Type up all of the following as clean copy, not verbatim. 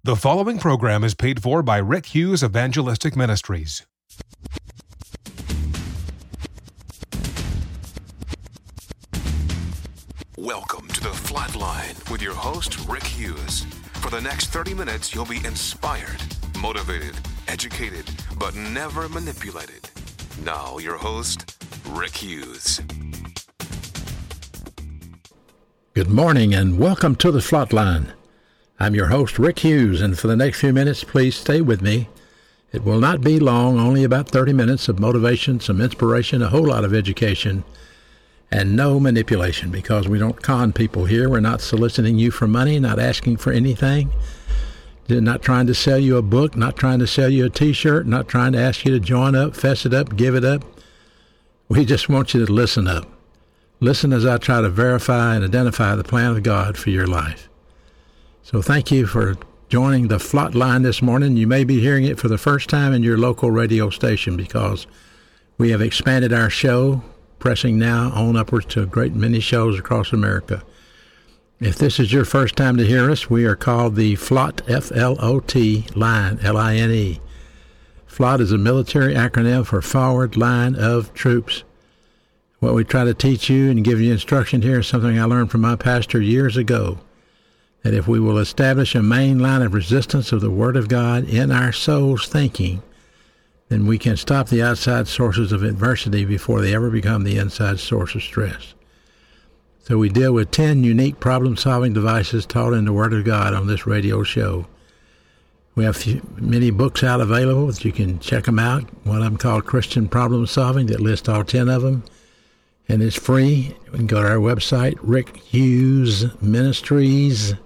The following program is paid for by Rick Hughes Evangelistic Ministries. Welcome to The Flatline with your host, Rick Hughes. For the next 30 minutes, you'll be inspired, motivated, educated, but never manipulated. Now, your host, Rick Hughes. Good morning and welcome to The Flatline. I'm your host, Rick Hughes, and for the next few minutes, please stay with me. It will not be long, only about 30 minutes of motivation, some inspiration, a whole lot of education, and no manipulation, because we don't con people here. We're not soliciting you for money, not asking for anything. They're not trying to sell you a book, not trying to sell you a T-shirt, not trying to ask you to join up, fess it up, give it up. We just want you to listen up. Listen as I try to verify and identify the plan of God for your life. So thank you for joining the Flatline this morning. You may be hearing it for the first time in your local radio station because we have expanded our show, pressing now on upwards to a great many shows across America. If this is your first time to hear us, we are called the FLOT, F-L-O-T, line, L-I-N-E. FLOT is a military acronym for Forward Line of Troops. What we try to teach you and give you instruction here is something I learned from my pastor years ago, that if we will establish a main line of resistance of the Word of God in our soul's thinking, then we can stop the outside sources of adversity before they ever become the inside source of stress. So we deal with 10 unique problem-solving devices taught in the Word of God on this radio show. We have many books out available that you can check them out. One of them called Christian Problem Solving that lists all 10 of them. And it's free. You can go to our website, rickhughesministries.org,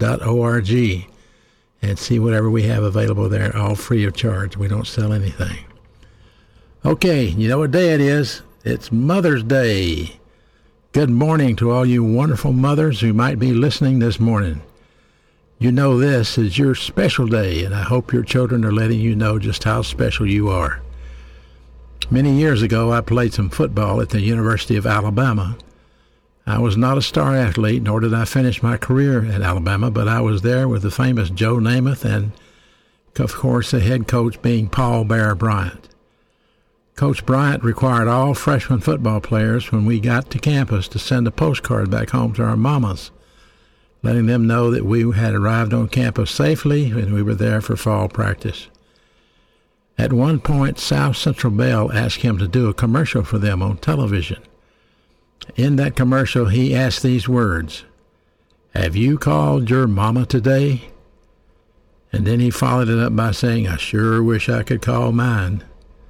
and see whatever we have available there, all free of charge. We don't sell anything. Okay, you know what day it is? It's Mother's Day. Good morning to all you wonderful mothers who might be listening this morning. You know this is your special day, and I hope your children are letting you know just how special you are. Many years ago, I played some football at the University of Alabama. I was not a star athlete, nor did I finish my career at Alabama, but I was there with the famous Joe Namath and, of course, the head coach being Paul Bear Bryant. Coach Bryant required all freshman football players when we got to campus to send a postcard back home to our mamas, letting them know that we had arrived on campus safely and we were there for fall practice. At one point, South Central Bell asked him to do a commercial for them on television. In that commercial, he asked these words, "Have you called your mama today?" And then he followed it up by saying, "I sure wish I could call mine."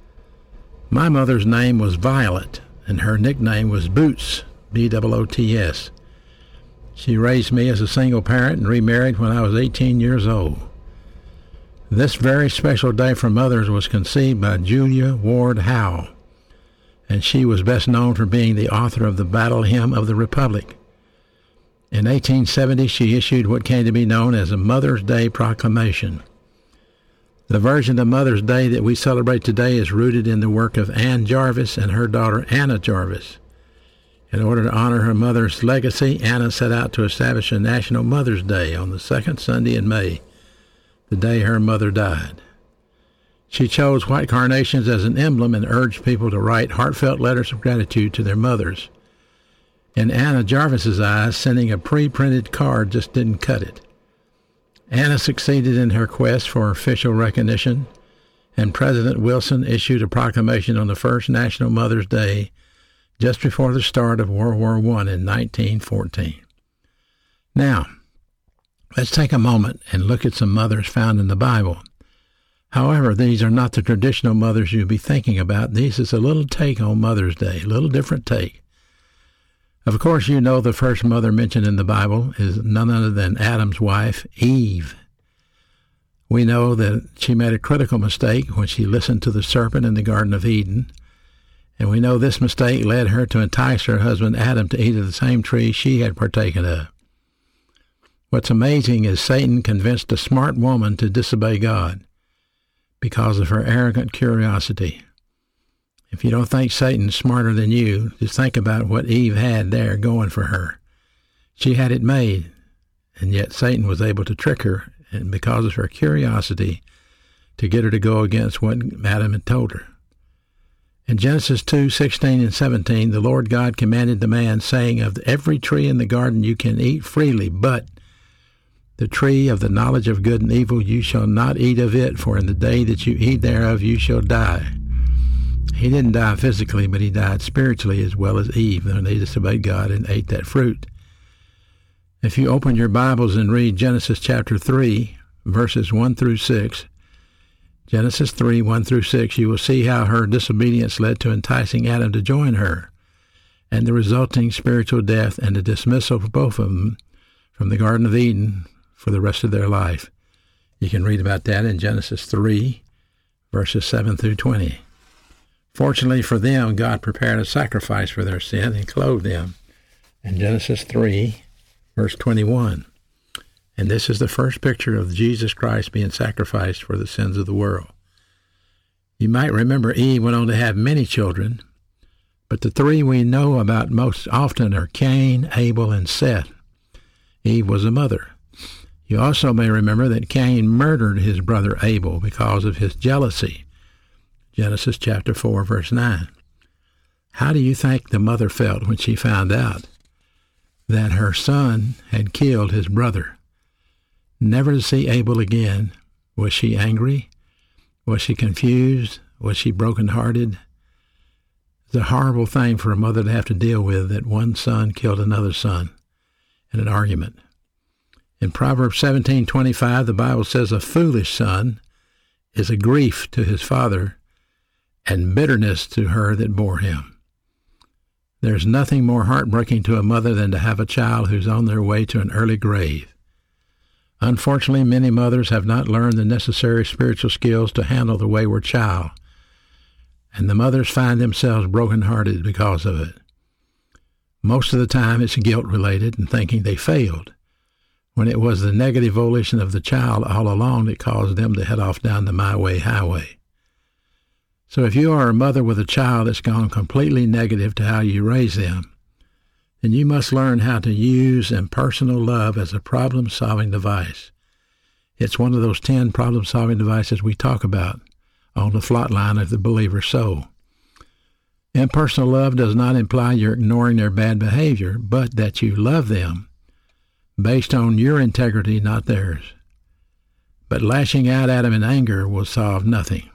My mother's name was Violet, and her nickname was Boots, B-O-O-T-S. She raised me as a single parent and remarried when I was 18 years old. This very special day for mothers was conceived by Julia Ward Howe, and she was best known for being the author of the Battle Hymn of the Republic. In 1870, she issued what came to be known as a Mother's Day Proclamation. The version of Mother's Day that we celebrate today is rooted in the work of Ann Jarvis and her daughter Anna Jarvis. In order to honor her mother's legacy, Anna set out to establish a National Mother's Day on the second Sunday in May, the day her mother died. She chose white carnations as an emblem and urged people to write heartfelt letters of gratitude to their mothers. In Anna Jarvis's eyes, sending a pre-printed card just didn't cut it. Anna succeeded in her quest for official recognition, and President Wilson issued a proclamation on the first National Mother's Day just before the start of World War I in 1914. Now, let's take a moment and look at some mothers found in the Bible. However, these are not the traditional mothers you'll be thinking about. This is a little take on Mother's Day, a little different take. Of course, you know the first mother mentioned in the Bible is none other than Adam's wife, Eve. We know that she made a critical mistake when she listened to the serpent in the Garden of Eden, and we know this mistake led her to entice her husband Adam to eat of the same tree she had partaken of. What's amazing is Satan convinced a smart woman to disobey God because of her arrogant curiosity. If you don't think Satan's smarter than you, just think about what Eve had there going for her. She had it made, and yet Satan was able to trick her and because of her curiosity to get her to go against what Adam had told her. In Genesis 2:16 and 17, the Lord God commanded the man, saying, "Of every tree in the garden you can eat freely, but the tree of the knowledge of good and evil you shall not eat of it, for in the day that you eat thereof you shall die." He didn't die physically, but he died spiritually as well as Eve when they disobeyed God and ate that fruit. If you open your Bibles and read Genesis chapter 3, verses 1 through 6, Genesis 3, 1 through 6, you will see how her disobedience led to enticing Adam to join her, and the resulting spiritual death and the dismissal of both of them from the Garden of Eden for the rest of their life. You can read about that in Genesis 3, verses 7 through 20. Fortunately for them, God prepared a sacrifice for their sin and clothed them in Genesis 3, verse 21. And this is the first picture of Jesus Christ being sacrificed for the sins of the world. You might remember Eve went on to have many children, but the three we know about most often are Cain, Abel, and Seth. Eve was a mother. You also may remember that Cain murdered his brother Abel because of his jealousy. Genesis chapter 4, verse 9. How do you think the mother felt when she found out that her son had killed his brother? Never to see Abel again. Was she angry? Was she confused? Was she brokenhearted? It's a horrible thing for a mother to have to deal with, that one son killed another son in an argument. In Proverbs 17:25, the Bible says, "A foolish son is a grief to his father, and bitterness to her that bore him." There's nothing more heartbreaking to a mother than to have a child who's on their way to an early grave. Unfortunately, many mothers have not learned the necessary spiritual skills to handle the wayward child, and the mothers find themselves brokenhearted because of it. Most of the time, it's guilt-related and thinking they failed, when it was the negative volition of the child all along that caused them to head off down the my way highway. So if you are a mother with a child that's gone completely negative to how you raise them, then you must learn how to use impersonal love as a problem-solving device. It's one of those 10 problem-solving devices we talk about on the flatline of the believer's soul. Impersonal love does not imply you're ignoring their bad behavior, but that you love them based on your integrity, not theirs. But lashing out at them in anger will solve nothing.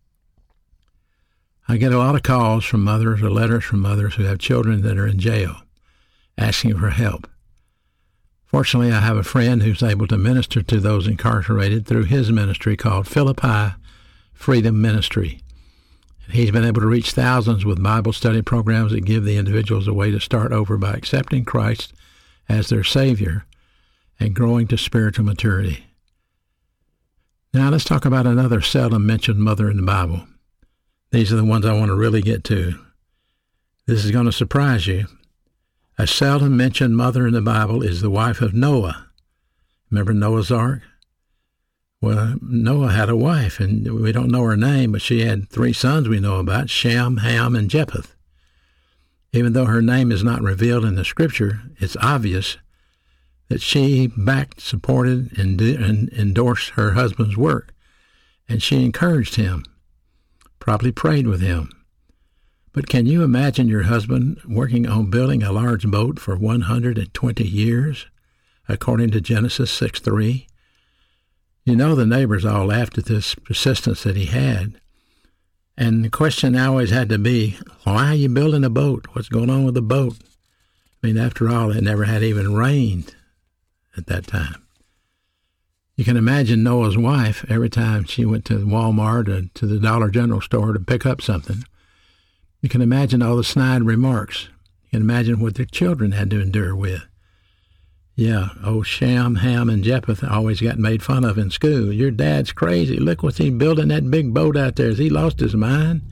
I get a lot of calls from mothers or letters from mothers who have children that are in jail, asking for help. Fortunately, I have a friend who's able to minister to those incarcerated through his ministry called Philippi Freedom Ministry. He's been able to reach thousands with Bible study programs that give the individuals a way to start over by accepting Christ as their Savior and growing to spiritual maturity. Now let's talk about another seldom mentioned mother in the Bible. These are the ones I want to really get to. This is going to surprise you. A seldom mentioned mother in the Bible is the wife of Noah. Remember Noah's Ark? Well, Noah had a wife, and we don't know her name, but she had 3 sons we know about, Shem, Ham, and Japheth. Even though her name is not revealed in the Scripture, it's obvious that she backed, supported, and endorsed her husband's work, and she encouraged him, probably prayed with him. But can you imagine your husband working on building a large boat for 120 years, according to Genesis 6:3? You know the neighbors all laughed at this persistence that he had. And the question always had to be, why are you building a boat? What's going on with the boat? I mean, after all, it never had even rained at that time. You can imagine Noah's wife, every time she went to Walmart or to the Dollar General store to pick up something, you can imagine all the snide remarks. You can imagine what their children had to endure with. Yeah, old Shem, Ham, and Japheth always got made fun of in school. Your dad's crazy. Look what's he building that big boat out there. Has he lost his mind?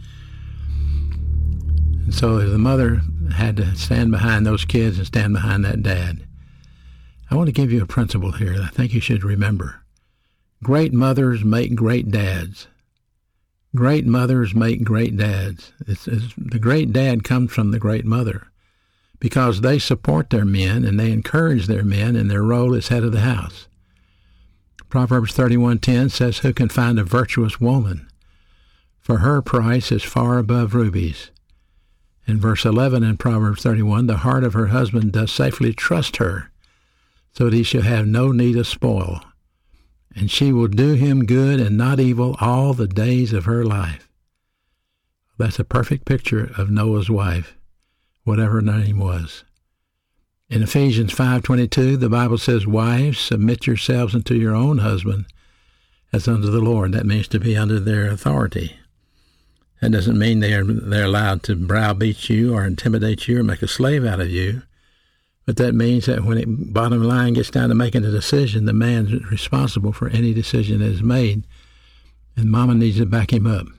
And so the mother had to stand behind those kids and stand behind that dad. I want to give you a principle here that I think you should remember. Great mothers make great dads. Great mothers make great dads. The great dad comes from the great mother because they support their men and they encourage their men in their role as head of the house. Proverbs 31:10 says, "Who can find a virtuous woman? For her price is far above rubies." In verse 11 in Proverbs 31, "The heart of her husband does safely trust her, so that he shall have no need of spoil. And she will do him good and not evil all the days of her life." That's a perfect picture of Noah's wife, whatever her name was. In Ephesians 5:22, the Bible says, "Wives, submit yourselves unto your own husband as unto the Lord." That means to be under their authority. That doesn't mean they're allowed to browbeat you or intimidate you or make a slave out of you. But that means that when it bottom line gets down to making a decision, the man's responsible for any decision that is made, and Mama needs to back him up.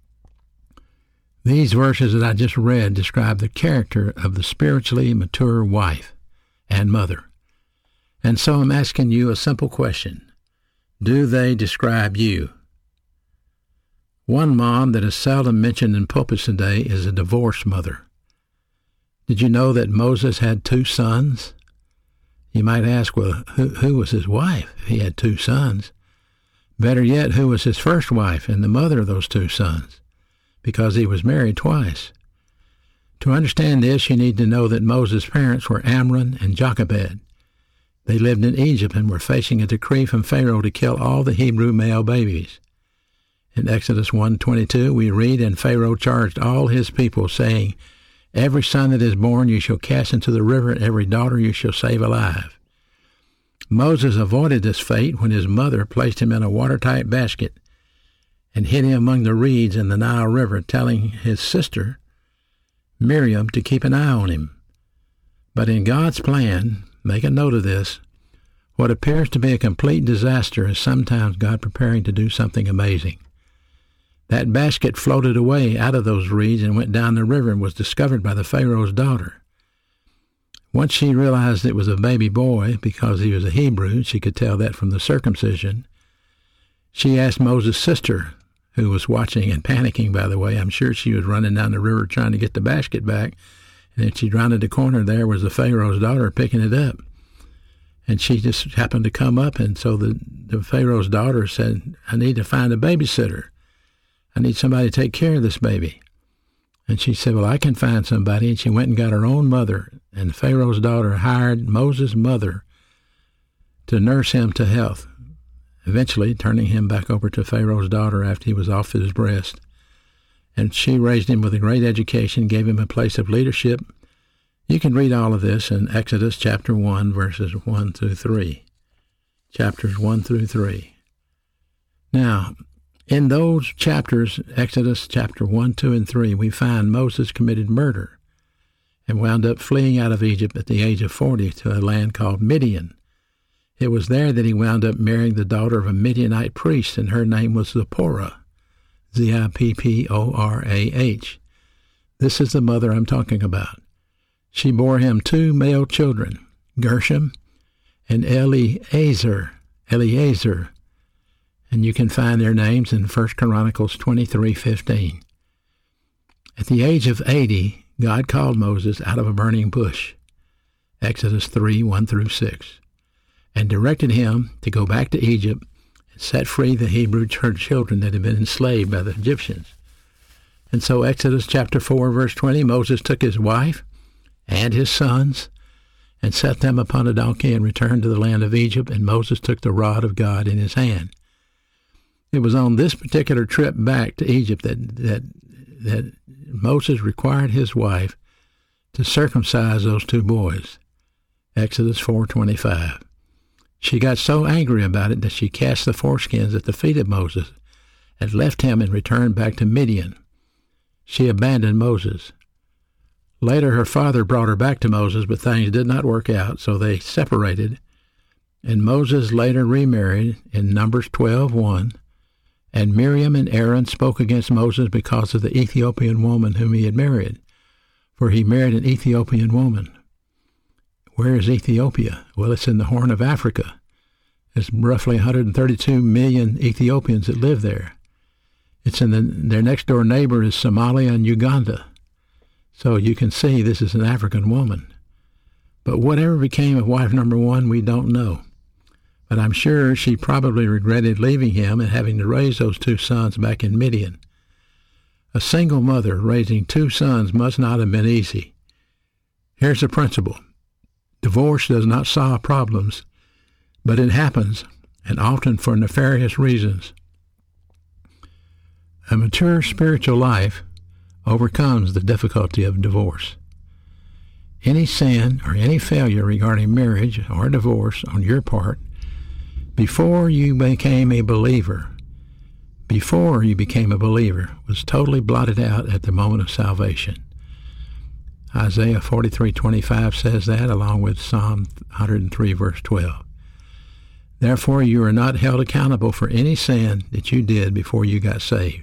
These verses that I just read describe the character of the spiritually mature wife and mother. And so I'm asking you a simple question. Do they describe you? One mom that is seldom mentioned in pulpits today is a divorced mother. Did you know that Moses had 2 sons? You might ask, well, who was his wife if he had 2 sons? Better yet, who was his first wife and the mother of those 2 sons? Because he was married twice. To understand this, you need to know that Moses' parents were Amram and Jochebed. They lived in Egypt and were facing a decree from Pharaoh to kill all the Hebrew male babies. In Exodus 1:22, we read, "And Pharaoh charged all his people, saying, Every son that is born you shall cast into the river, and every daughter you shall save alive." Moses avoided this fate when his mother placed him in a watertight basket and hid him among the reeds in the Nile River, telling his sister, Miriam, to keep an eye on him. But in God's plan, make a note of this, what appears to be a complete disaster is sometimes God preparing to do something amazing. That basket floated away out of those reeds and went down the river and was discovered by the Pharaoh's daughter. Once she realized it was a baby boy, because he was a Hebrew, she could tell that from the circumcision, she asked Moses' sister, who was watching and panicking, by the way. I'm sure she was running down the river trying to get the basket back, and then she rounded the corner, there was the Pharaoh's daughter picking it up. And she just happened to come up, and so the Pharaoh's daughter said, "I need to find a babysitter. I need somebody to take care of this baby." And she said, "Well, I can find somebody." And she went and got her own mother, and Pharaoh's daughter hired Moses' mother to nurse him to health, eventually turning him back over to Pharaoh's daughter after he was off his breast. And she raised him with a great education, gave him a place of leadership. You can read all of this in Exodus chapter 1, verses 1 through 3. Chapters 1 through 3. Now, in those chapters, Exodus chapter 1, 2, and 3, we find Moses committed murder and wound up fleeing out of Egypt at the age of 40 to a land called Midian. It was there that he wound up marrying the daughter of a Midianite priest, and her name was Zipporah, Zipporah. This is the mother I'm talking about. She bore him 2 male children, Gershom and Eliezer. And you can find their names in 1 Chronicles 23:15. At the age of 80, God called Moses out of a burning bush, Exodus 3, 1 through 6, and directed him to go back to Egypt and set free the Hebrew children that had been enslaved by the Egyptians. And so Exodus chapter 4, verse 20, Moses took his wife and his sons and set them upon a donkey and returned to the land of Egypt, and Moses took the rod of God in his hand. It was on this particular trip back to Egypt that Moses required his wife to circumcise those 2 boys, Exodus 4:25. She got so angry about it that she cast the foreskins at the feet of Moses and left him and returned back to Midian. She abandoned Moses. Later, her father brought her back to Moses, but things did not work out, so they separated, and Moses later remarried in Numbers 12:1. And Miriam and Aaron spoke against Moses because of the Ethiopian woman whom he had married, for he married an Ethiopian woman. Where is Ethiopia? Well, it's in the Horn of Africa. There's roughly 132 million Ethiopians that live there. It's in their next-door neighbor is Somalia and Uganda. So you can see this is an African woman. But whatever became of wife number 1, we don't know. but I'm sure she probably regretted leaving him and having to raise those 2 sons back in Midian. A single mother raising 2 sons must not have been easy. Here's the principle. Divorce does not solve problems, but it happens, and often for nefarious reasons. A mature spiritual life overcomes the difficulty of divorce. Any sin or any failure regarding marriage or divorce on your part before you became a believer was totally blotted out at the moment of salvation. Isaiah 43:25 says that, along with Psalm 103 verse 12. Therefore you are not held accountable for any sin that you did before you got saved.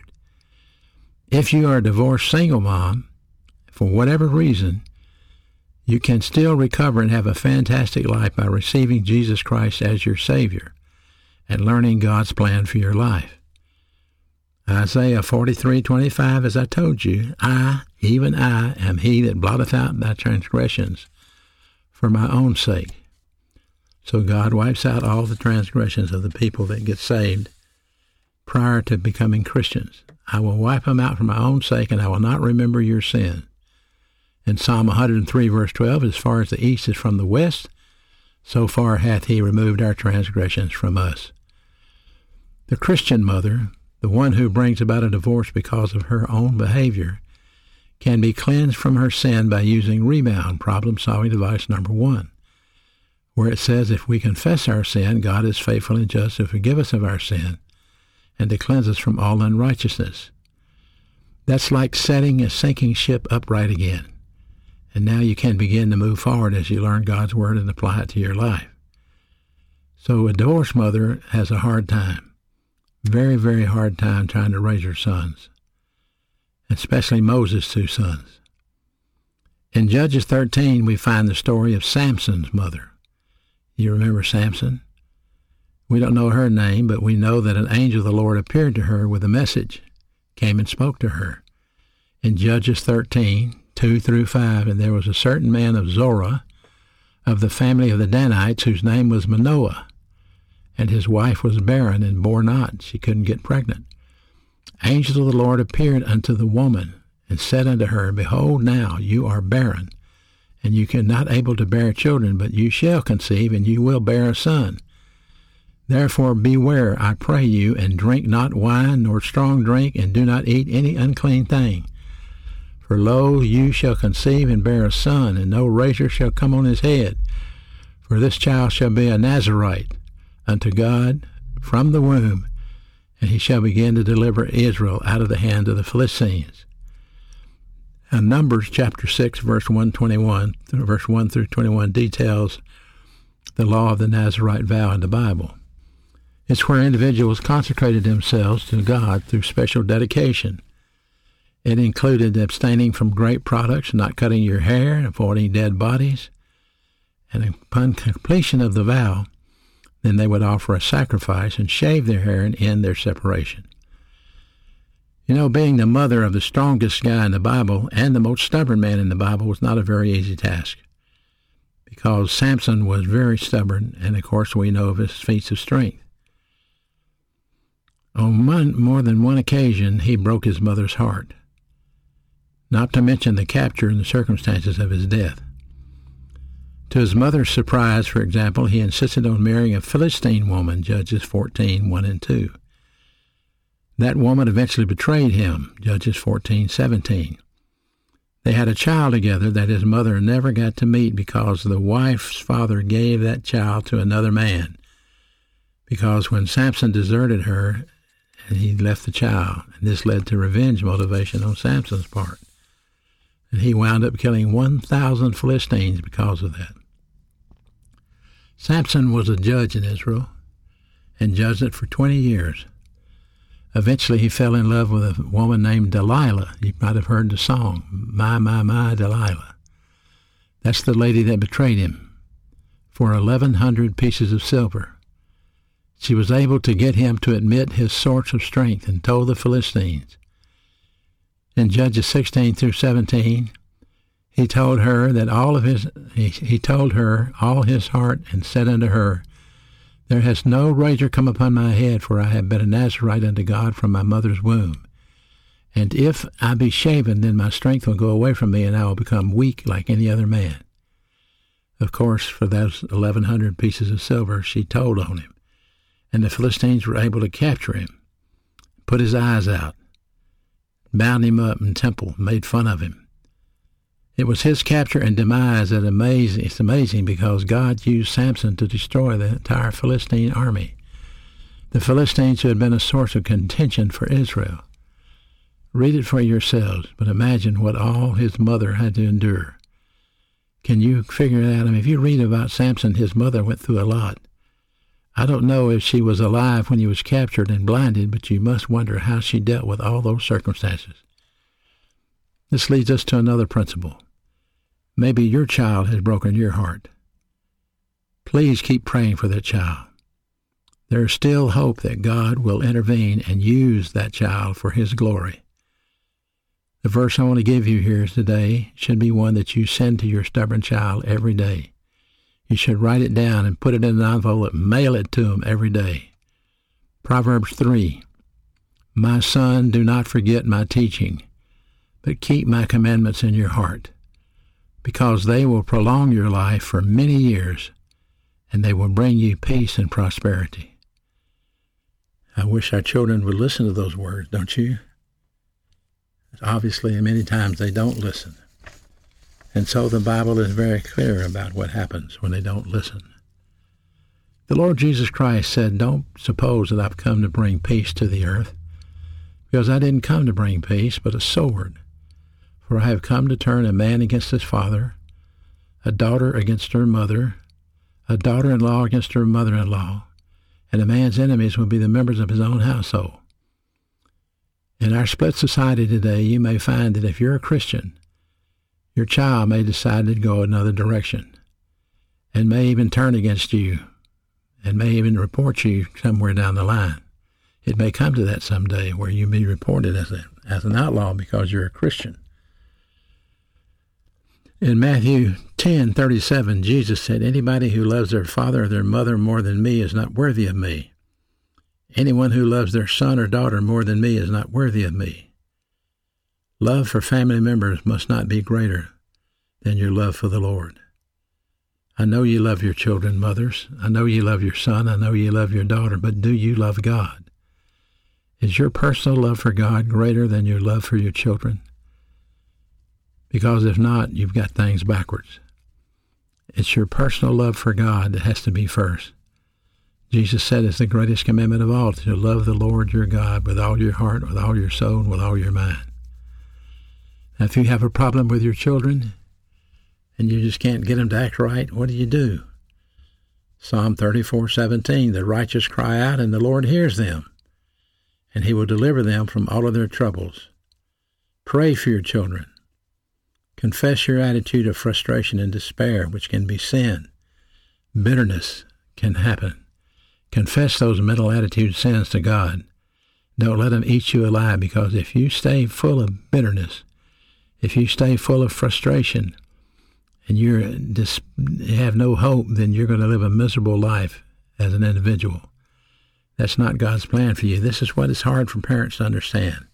If you are a divorced single mom, for whatever reason, you can still recover and have a fantastic life by receiving Jesus Christ as your Savior and learning God's plan for your life. Isaiah 43:25, as I told you, even I, am he that blotteth out thy transgressions for my own sake. So God wipes out all the transgressions of the people that get saved prior to becoming Christians. I will wipe them out for my own sake, and I will not remember your sin. In Psalm 103, verse 12, as far as the east is from the west, so far hath he removed our transgressions from us. The Christian mother, the one who brings about a divorce because of her own behavior, can be cleansed from her sin by using Rebound, problem-solving device number 1, where it says if we confess our sin, God is faithful and just to forgive us of our sin and to cleanse us from all unrighteousness. That's like setting a sinking ship upright again. And now you can begin to move forward as you learn God's Word and apply it to your life. So a divorced mother has a hard time, very, very hard time trying to raise her sons, especially Moses' 2 sons. In Judges 13, we find the story of Samson's mother. You remember Samson? We don't know her name, but we know that an angel of the Lord appeared to her with a message, came and spoke to her. In Judges 13, 2 through 5, and there was a certain man of Zorah, of the family of the Danites, whose name was Manoah, and his wife was barren and bore not. She couldn't get pregnant. Angels of the Lord appeared unto the woman, and said unto her, Behold, now you are barren, and you cannot able to bear children, but you shall conceive, and you will bear a son. Therefore beware, I pray you, and drink not wine nor strong drink, and do not eat any unclean thing. For lo, you shall conceive and bear a son, and no razor shall come on his head. For this child shall be a Nazarite unto God from the womb, and he shall begin to deliver Israel out of the hand of the Philistines. And Numbers chapter 6, verse 1 through 21 details the law of the Nazarite vow in the Bible. It's where individuals consecrated themselves to God through special dedication. It included abstaining from grape products, not cutting your hair, and avoiding dead bodies. And upon completion of the vow, then they would offer a sacrifice and shave their hair and end their separation. You know, being the mother of the strongest guy in the Bible and the most stubborn man in the Bible was not a very easy task, because Samson was very stubborn, and of course we know of his feats of strength. On more than one occasion, he broke his mother's heart, not to mention the capture and the circumstances of his death. To his mother's surprise, for example, he insisted on marrying a Philistine woman, Judges 14, 1 and 2. That woman eventually betrayed him, Judges 14, 17. They had a child together that his mother never got to meet because the wife's father gave that child to another man. Because when Samson deserted her, and he left the child, and this led to revenge motivation on Samson's part. And he wound up killing 1,000 Philistines because of that. Samson was a judge in Israel and judged it for 20 years. Eventually he fell in love with a woman named Delilah. You might have heard the song, My, Delilah. That's the lady that betrayed him for 1,100 pieces of silver. She was able to get him to admit his source of strength and told the Philistines. In Judges 16 through 17, he told her all his heart, and said unto her There has no razor come upon my head, for I have been a Nazarite unto God from my mother's womb. And if I be shaven, then my strength will go away from me, and I will become weak like any other man. Of course, for those 1,100 pieces of silver, she told on him. And the Philistines were able to capture him, put his eyes out, bound him up in the temple, made fun of him. It was his capture and demise that it's amazing because God used Samson to destroy the entire Philistine army. The Philistines who had been a source of contention for Israel. Read it for yourselves, but imagine what all his mother had to endure. Can you figure it out? I mean, if you read about Samson, his mother went through a lot. I don't know if she was alive when he was captured and blinded, but you must wonder how she dealt with all those circumstances. This leads us to another principle. Maybe your child has broken your heart. Please keep praying for that child. There is still hope that God will intervene and use that child for his glory. The verse I want to give you here today should be one that you send to your stubborn child every day. You should write it down and put it in an envelope and mail it to him every day. Proverbs 3, My son, do not forget my teaching, but keep my commandments in your heart, because they will prolong your life for many years, and they will bring you peace and prosperity. I wish our children would listen to those words, don't you? Obviously, many times they don't listen. And so the Bible is very clear about what happens when they don't listen. The Lord Jesus Christ said, don't suppose that I've come to bring peace to the earth, because I didn't come to bring peace, but a sword. For I have come to turn a man against his father, a daughter against her mother, a daughter-in-law against her mother-in-law, and a man's enemies will be the members of his own household. In our split society today, you may find that if you're a Christian, your child may decide to go another direction, and may even turn against you, and may even report you somewhere down the line. It may come to that someday where you be reported as an outlaw because you're a Christian. In Matthew 10:37, Jesus said, Anybody who loves their father or their mother more than me is not worthy of me. Anyone who loves their son or daughter more than me is not worthy of me. Love for family members must not be greater than your love for the Lord. I know you love your children, mothers. I know you love your son. I know you love your daughter, but do you love God? Is your personal love for God greater than your love for your children? Because if not, you've got things backwards. It's your personal love for God that has to be first. Jesus said it's the greatest commandment of all, to love the Lord your God with all your heart, with all your soul, and with all your mind. Now, if you have a problem with your children and you just can't get them to act right, what do? Psalm 34:17, the righteous cry out, and the Lord hears them, and he will deliver them from all of their troubles. Pray for your children. Confess your attitude of frustration and despair, which can be sin. Bitterness can happen. Confess those mental attitude sins to God. Don't let them eat you alive, because if you stay full of bitterness, if you stay full of frustration, and you have no hope, then you're going to live a miserable life as an individual. That's not God's plan for you. This is what is hard for parents to understand.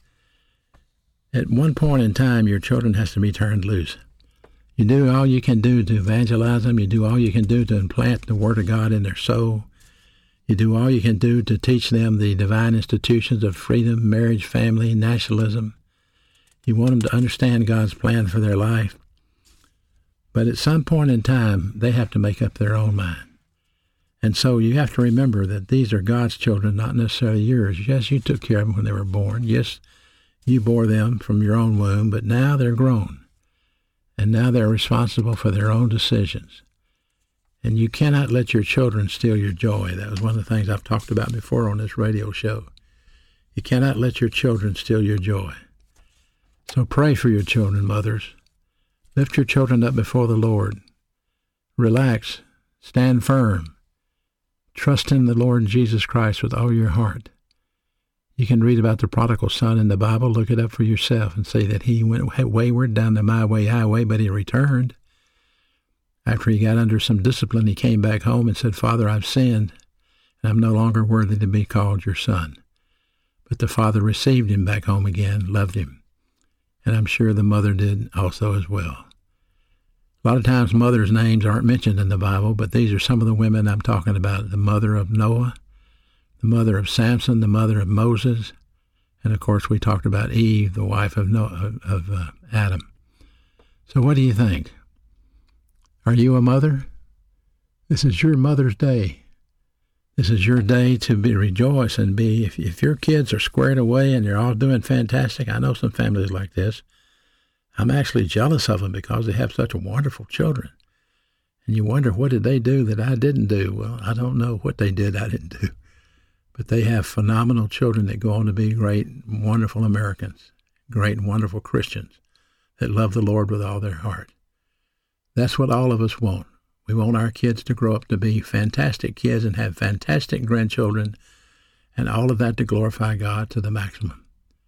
At one point in time, your children has to be turned loose. You do all you can do to evangelize them. You do all you can do to implant the Word of God in their soul. You do all you can do to teach them the divine institutions of freedom, marriage, family, nationalism. You want them to understand God's plan for their life. But at some point in time, they have to make up their own mind. And so you have to remember that these are God's children, not necessarily yours. Yes, you took care of them when they were born. Yes, you bore them from your own womb, but now they're grown. And now they're responsible for their own decisions. And you cannot let your children steal your joy. That was one of the things I've talked about before on this radio show. You cannot let your children steal your joy. So pray for your children, mothers. Lift your children up before the Lord. Relax. Stand firm. Trust in the Lord Jesus Christ with all your heart. You can read about the prodigal son in the Bible. Look it up for yourself and say that he went wayward down the my way highway, but he returned. After he got under some discipline, he came back home and said, Father, I've sinned, and I'm no longer worthy to be called your son. But the father received him back home again, loved him, and I'm sure the mother did also as well. A lot of times mothers' names aren't mentioned in the Bible, but these are some of the women I'm talking about. The mother of Noah, the mother of Samson, the mother of Moses, and of course we talked about Eve, the wife of Adam. So what do you think? Are you a mother? This is your Mother's Day. This is your day to be rejoice and be, if your kids are squared away and they're all doing fantastic. I know some families like this. I'm actually jealous of them because they have such wonderful children. And you wonder, what did they do that I didn't do? Well, I don't know what they did I didn't do. But they have phenomenal children that go on to be great, wonderful Americans, great, wonderful Christians that love the Lord with all their heart. That's what all of us want. We want our kids to grow up to be fantastic kids and have fantastic grandchildren, and all of that to glorify God to the maximum.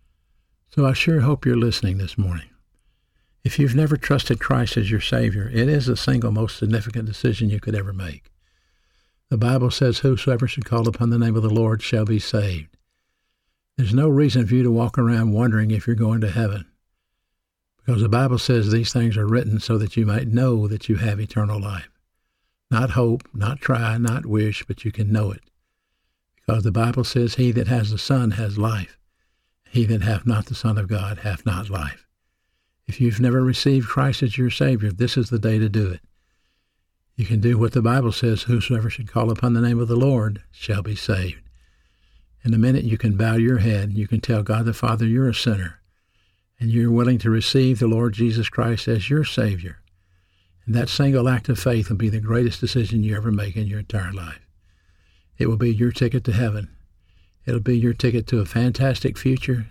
So I sure hope you're listening this morning. If you've never trusted Christ as your Savior, it is the single most significant decision you could ever make. The Bible says, whosoever should call upon the name of the Lord shall be saved. There's no reason for you to walk around wondering if you're going to heaven, because the Bible says these things are written so that you might know that you have eternal life. Not hope, not try, not wish, but you can know it. Because the Bible says, he that has the Son has life. He that hath not the Son of God hath not life. If you've never received Christ as your Savior, this is the day to do it. You can do what the Bible says, whosoever should call upon the name of the Lord shall be saved. In a minute you can bow your head and you can tell God the Father you're a sinner and you're willing to receive the Lord Jesus Christ as your Savior. And that single act of faith will be the greatest decision you ever make in your entire life. It will be your ticket to heaven. It'll be your ticket to a fantastic future.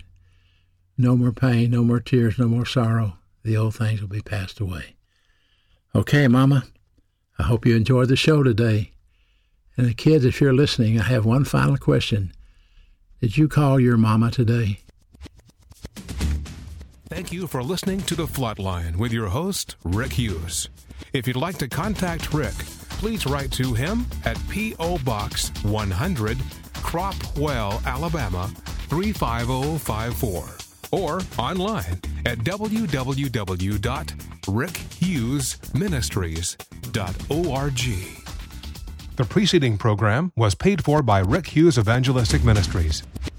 No more pain, no more tears, no more sorrow. The old things will be passed away. Okay, Mama, I hope you enjoyed the show today. And the kids, if you're listening, I have one final question. Did you call your mama today? Thank you for listening to The Flatline with your host, Rick Hughes. If you'd like to contact Rick, please write to him at P.O. Box 100, Cropwell, Alabama 35054, or online at www.rickhughesministries.org. The preceding program was paid for by Rick Hughes Evangelistic Ministries.